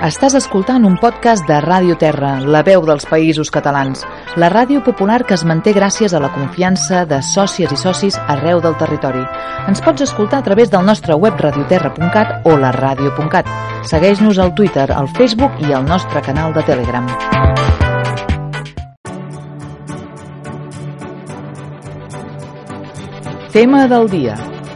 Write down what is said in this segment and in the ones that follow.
Estàs escoltant un podcast de Ràdio Terra, la veu dels Països Catalans, la ràdio popular que es manté gràcies a la confiança de sòcies i socis arreu del territori. Ens pots escoltar a través del nostre web radioterra.cat o la radio.cat. Segueix-nos al Twitter, al Facebook i al nostre canal de Telegram. Tema del dia.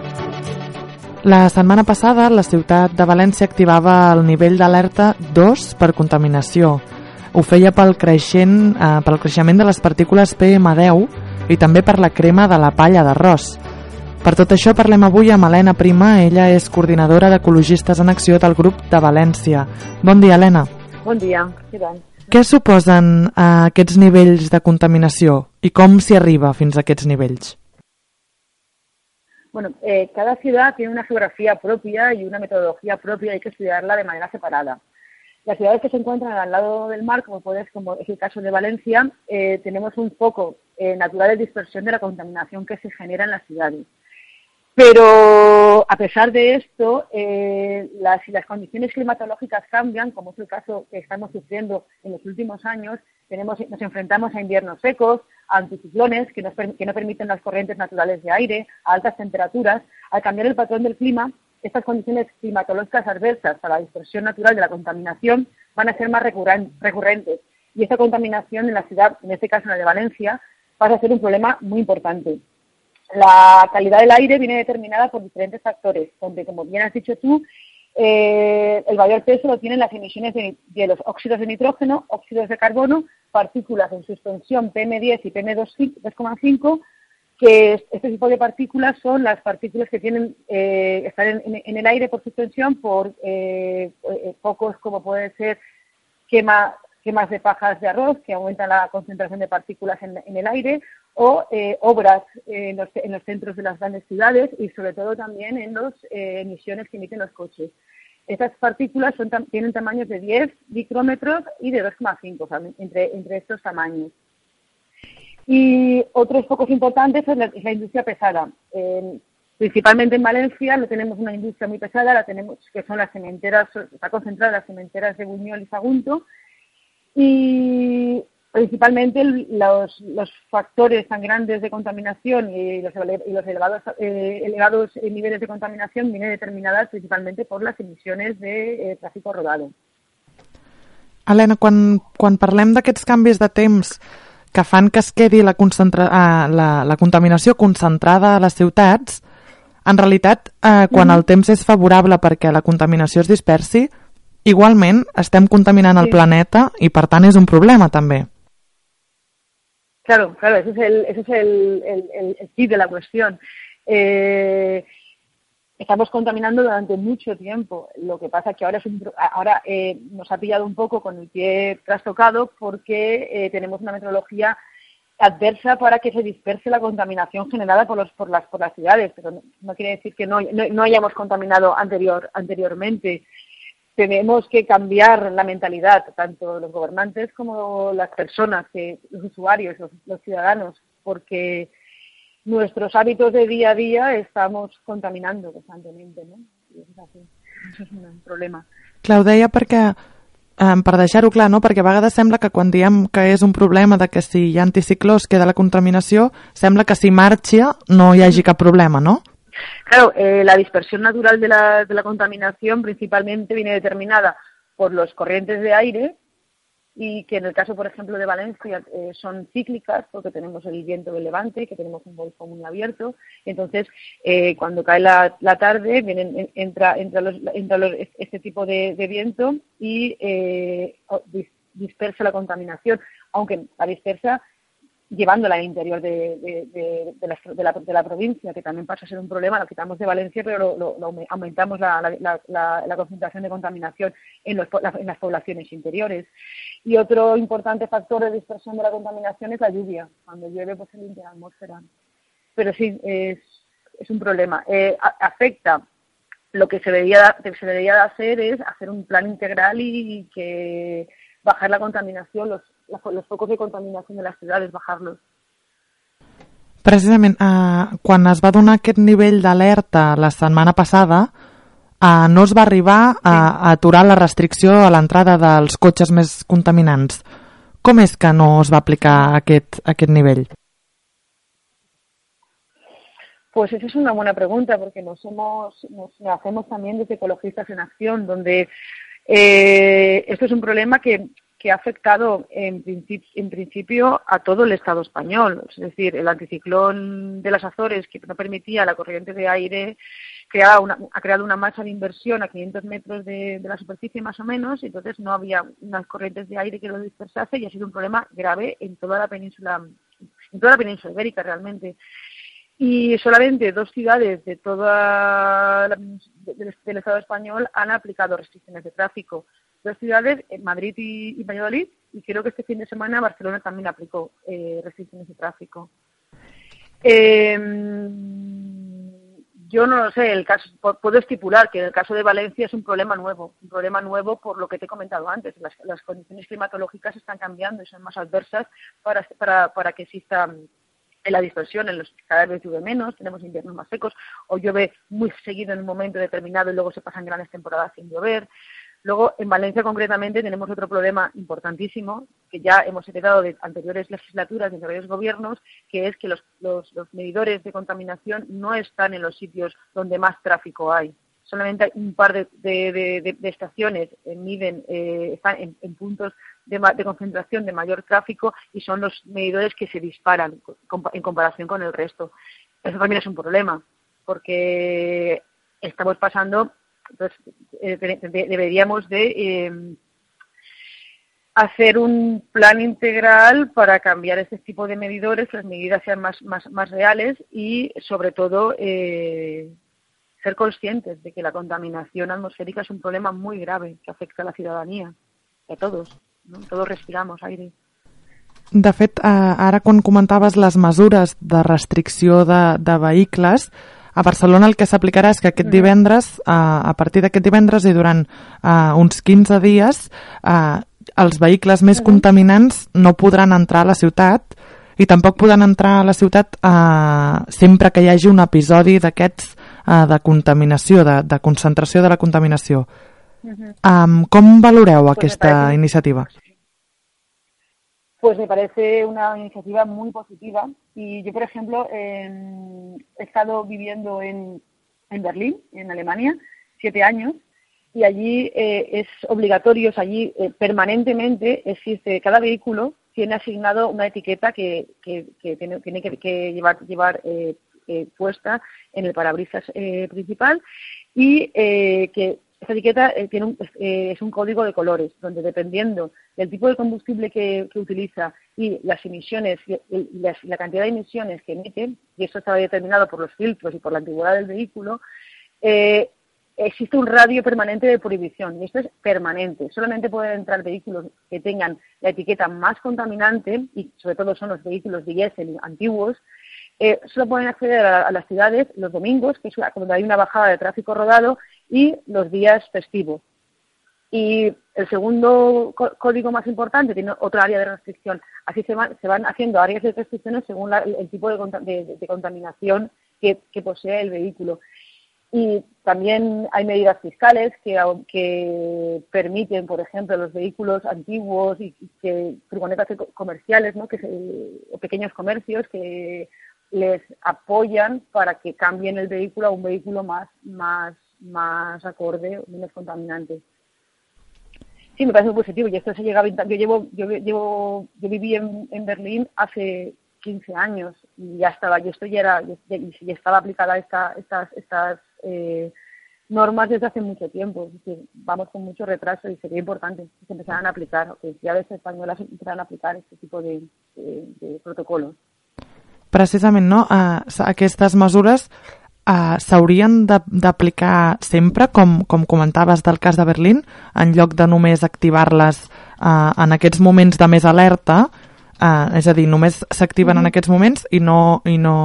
La setmana passada, la ciutat de València activava el nivell d'alerta 2 per contaminació. Ho feia pel creixement de les partícules PM10 i també per la crema de la palla d'arròs. Per tot això parlem avui amb Helena Prima. Ella és coordinadora d'Ecologistes en Acció del grup de València. Bon dia, Helena. Bon dia, què tal? Què suposen aquests nivells de contaminació i com s'hi arriba fins a aquests nivells? Bueno, cada ciudad tiene una geografía propia y una metodología propia, hay que estudiarla de manera separada. Las ciudades que se encuentran al lado del mar, como es el caso de Valencia, tenemos un foco natural de dispersión de la contaminación que se genera en las ciudades. Pero a pesar de esto, si las condiciones climatológicas cambian, como es el caso que estamos sufriendo en los últimos años, nos enfrentamos a inviernos secos, a anticiclones que no permiten las corrientes naturales de aire, a altas temperaturas. Al cambiar el patrón del clima, estas condiciones climatológicas adversas para la dispersión natural de la contaminación van a ser más recurrentes. Y esta contaminación en la ciudad, en este caso en la de Valencia, pasa a ser un problema muy importante. La calidad del aire viene determinada por diferentes factores, donde, como bien has dicho tú, el mayor peso lo tienen las emisiones de los óxidos de nitrógeno, óxidos de carbono, partículas en suspensión PM10 y PM2,5, que este tipo de partículas son las partículas que están en el aire por suspensión por focos como puede ser quemas de pajas de arroz que aumentan la concentración de partículas en el aire, o obras en los centros de las grandes ciudades y sobre todo también en las emisiones que emiten los coches. Estas partículas tienen tamaños de 10 micrómetros y de 2,5, o sea, entre estos tamaños. Y otros focos importantes es la industria pesada. Principalmente en Valencia tenemos una industria muy pesada, que son las cementeras, está concentrada en las cementeras de Buñol y Sagunto, y principalmente los factores tan grandes de contaminación y los elevados niveles de contaminación vienen determinadas principalmente por las emisiones de tráfico rodado. Helena, quan parlem d'aquests canvis de temps que fan que es quedi la contaminació concentrada a les ciutats, en realitat, quan el temps és favorable perquè la contaminació es dispersi, igualment estem contaminant el planeta i per tant és un problema també. Claro, ese es el kit de la cuestión. Estamos contaminando durante mucho tiempo. Lo que pasa es que ahora nos ha pillado un poco con el pie trastocado porque tenemos una meteorología adversa para que se disperse la contaminación generada por las ciudades, pero no quiere decir que no hayamos contaminado anteriormente. Tenemos que cambiar la mentalidad, tanto los gobernantes como las personas, los usuarios, los ciudadanos, porque nuestros hábitos de día a día estamos contaminando constantemente, ¿no? I és així. Això és un problema. Clar, ho deia perquè, per deixar-ho clar, no? Perquè a vegades sembla que quan diem que és un problema de que si hi ha anticiclós queda la contaminació, sembla que si marxa no hi hagi cap problema, no? Claro, la dispersión natural de la contaminación principalmente viene determinada por los corrientes de aire y que en el caso, por ejemplo, de Valencia son cíclicas porque tenemos el viento del levante, que tenemos un golfo muy abierto. Entonces, cuando cae la tarde entra este tipo de viento y dispersa la contaminación, aunque la dispersa llevándola al interior de la provincia, que también pasa a ser un problema. Lo quitamos de Valencia, pero aumentamos la concentración de contaminación en las poblaciones interiores. Y otro importante factor de dispersión de la contaminación es la lluvia. Cuando llueve, pues se limpia la atmósfera. Pero sí, es un problema. Afecta. Lo que se debería de hacer es hacer un plan integral y que bajar la contaminación, los focos de contaminación de les ciutats, bajar-los. Precisament, quan es va donar aquest nivell d'alerta la setmana passada, no es va arribar a aturar la restricció a l'entrada dels cotxes més contaminants. Com és que no es va aplicar aquest nivell? Pues esa es una buena pregunta, porque nos la hacemos también desde Ecologistas en Acción, donde esto es un problema que ha afectado en principio a todo el Estado español. Es decir, el anticiclón de las Azores, que no permitía la corriente de aire, ha creado una masa de inversión a 500 metros de la superficie más o menos, y entonces no había unas corrientes de aire que lo dispersase, y ha sido un problema grave en toda la península ibérica realmente. Y solamente 2 ciudades de del Estado español han aplicado restricciones de tráfico. 2 ciudades, Madrid y Valladolid, y creo que este fin de semana Barcelona también aplicó restricciones de tráfico. Yo no lo sé, puedo estipular que en el caso de Valencia es un problema nuevo por lo que te he comentado antes. Las condiciones climatológicas están cambiando y son más adversas para que exista la dispersión. Cada vez llueve menos, tenemos inviernos más secos, o llueve muy seguido en un momento determinado y luego se pasan grandes temporadas sin llover. Luego, en Valencia concretamente tenemos otro problema importantísimo que ya hemos heredado de anteriores legislaturas, de anteriores gobiernos, que es que los medidores de contaminación no están en los sitios donde más tráfico hay. Solamente hay un par de estaciones están en puntos de concentración de mayor tráfico, y son los medidores que se disparan en comparación con el resto. Eso también es un problema, porque estamos pasando, entonces deberíamos de hacer un plan integral para cambiar este tipo de medidores, que las medidas sean más reales, y sobre todo ser conscientes de que la contaminación atmosférica es un problema muy grave que afecta a la ciudadanía, a todos, no? Todos respiramos aire. De fet, ara quan comentaves les mesures de restricció de vehicles, a Barcelona el que s'aplicarà és que aquest divendres, a partir d'aquest divendres i durant uns 15 dies, els vehicles més contaminants no podran entrar a la ciutat, i tampoc podran entrar a la ciutat sempre que hi hagi un episodi d'aquests de contaminació, de concentració de la contaminació. Com valoreu aquesta iniciativa? Pues me parece una iniciativa muy positiva, y yo, por ejemplo, he estado viviendo en Berlín, en Alemania, 7 años, y allí es obligatorio, permanentemente existe, cada vehículo tiene asignado una etiqueta que tiene que llevar puesta en el parabrisas principal, y que esta etiqueta es un código de colores, donde dependiendo del tipo de combustible que utiliza y las emisiones y la cantidad de emisiones que emite, y eso está determinado por los filtros y por la antigüedad del vehículo, existe un radio permanente de prohibición, y esto es permanente. Solamente pueden entrar vehículos que tengan la etiqueta más contaminante, y sobre todo son los vehículos diésel antiguos. Solo pueden acceder a las ciudades los domingos, que es cuando hay una bajada de tráfico rodado, y los días festivos. Y el segundo código más importante tiene otro área de restricción. Así se van haciendo áreas de restricciones según el tipo de contaminación que posee el vehículo. Y también hay medidas fiscales que permiten, por ejemplo, los vehículos antiguos y furgonetas comerciales, ¿no? O pequeños comercios que les apoyan para que cambien el vehículo a un vehículo más acorde, menos contaminante. Sí, me parece muy positivo, y esto se llega a... Yo viví en Berlín hace 15 años y ya estaba aplicada estas normas desde hace mucho tiempo. Es decir, vamos con mucho retraso, y sería importante que se empezaran a aplicar, o que ciudades españolas empezaran a aplicar este tipo de protocolos. Precisament, no? Aquestes mesures s'haurien d'aplicar sempre, com comentaves del cas de Berlín, en lloc de només activar-les en aquests moments de més alerta, és a dir, només s'activen en aquests moments i no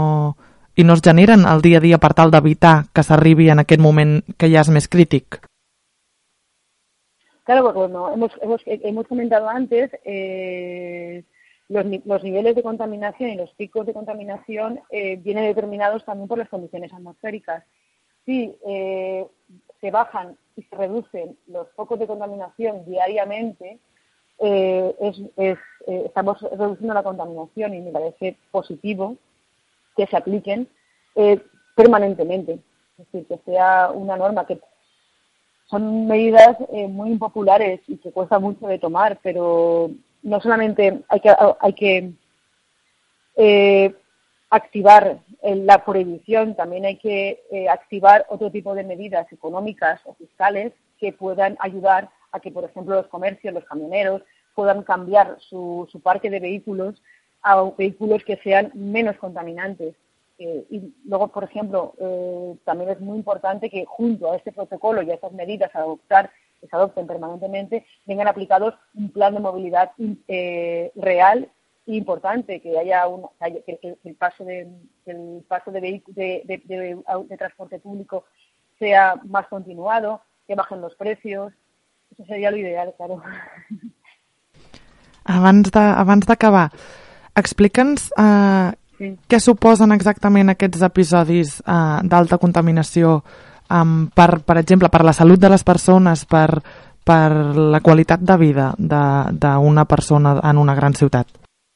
es generen al dia a dia per tal d'evitar que s'arribi en aquest moment que ja és més crític. Claro, porque bueno, hemos comentado antes, los niveles de contaminación y los picos de contaminación vienen determinados también por las condiciones atmosféricas. Sí, se bajan y se reducen los focos de contaminación diariamente, estamos reduciendo la contaminación y me parece positivo que se apliquen permanentemente. Es decir, que sea una norma que son medidas muy impopulares y que cuesta mucho de tomar, pero no solamente hay que activar la prohibición, también hay que activar otro tipo de medidas económicas o fiscales que puedan ayudar a que, por ejemplo, los comercios, los camioneros puedan cambiar su parque de vehículos a vehículos que sean menos contaminantes. Y luego, por ejemplo, también es muy importante que junto a este protocolo y a estas medidas que se adopten permanentemente, vengan aplicados un plan de movilidad real e importante, que haya que el paso de transporte público sea más continuado, que bajen los precios. Eso sería lo ideal, claro. Abans d'acabar, explica'ns què suposen exactament aquests episodis d'alta contaminació, per exemple, per la salut de les persones, per la qualitat de vida d'una persona en una gran ciutat?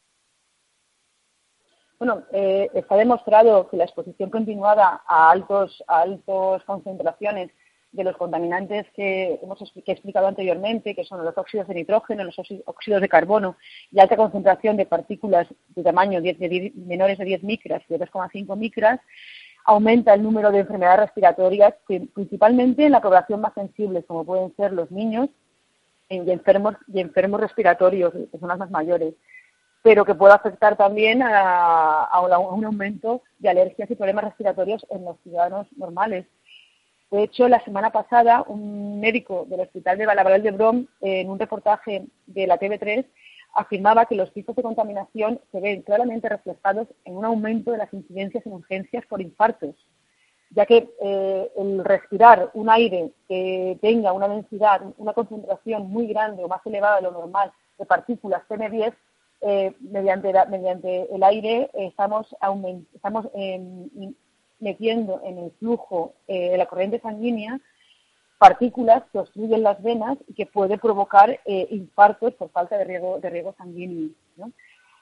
Bueno, está demostrado que la exposición continuada a altas concentraciones de los contaminantes que he explicado anteriormente, que son los óxidos de nitrógeno, los óxidos de carbono y alta concentración de partículas de tamaño menores de 10 micras y de 2,5 micras, aumenta el número de enfermedades respiratorias, principalmente en la población más sensible, como pueden ser los niños y enfermos respiratorios, personas más mayores, pero que puede afectar también a un aumento de alergias y problemas respiratorios en los ciudadanos normales. De hecho, la semana pasada, un médico del Hospital de Vall d'Hebron, en un reportaje de la TV3, afirmaba que los picos de contaminación se ven claramente reflejados en un aumento de las incidencias en urgencias por infartos, ya que el respirar un aire que tenga una densidad, una concentración muy grande o más elevada de lo normal de partículas PM10, mediante el aire estamos metiendo en el flujo de la corriente sanguínea partículas que obstruyen las venas y que puede provocar infartos por falta de riego sanguíneo, ¿no?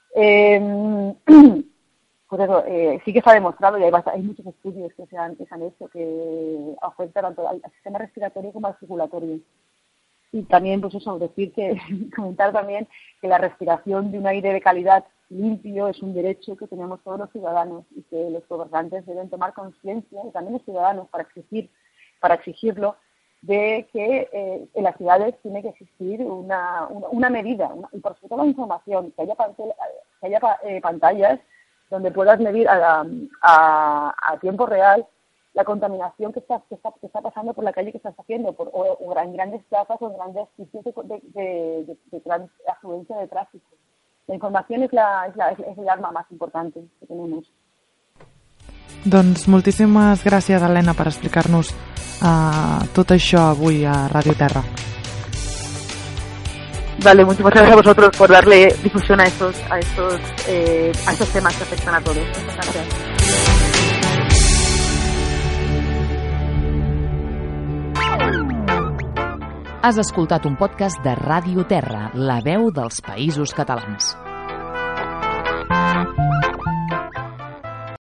Pues eso, sí que está demostrado y hay muchos estudios que se han hecho que afectan tanto al sistema respiratorio como al circulatorio. Y también, pues eso, comentar también que la respiración de un aire de calidad limpio es un derecho que tenemos todos los ciudadanos y que los gobernantes deben tomar conciencia, y también los ciudadanos, para exigirlo, de que en las ciudades tiene que existir una medida, y por supuesto la información, que haya pantallas donde puedas medir a tiempo real la contaminación que está pasando por la calle que estás haciendo, o en grandes plazas o en grandes sitios de gran afluencia de tráfico. La información es el arma más importante que tenemos. Doncs moltíssimes gràcies, Elena, per explicar-nos tot això avui a Radio Terra. Vale, muchas gracias a vosotros por darle difusión a estos temas que afectan a todos. Muchas gracias. Has escoltat un podcast de Ràdio Terra, la veu dels Països Catalans.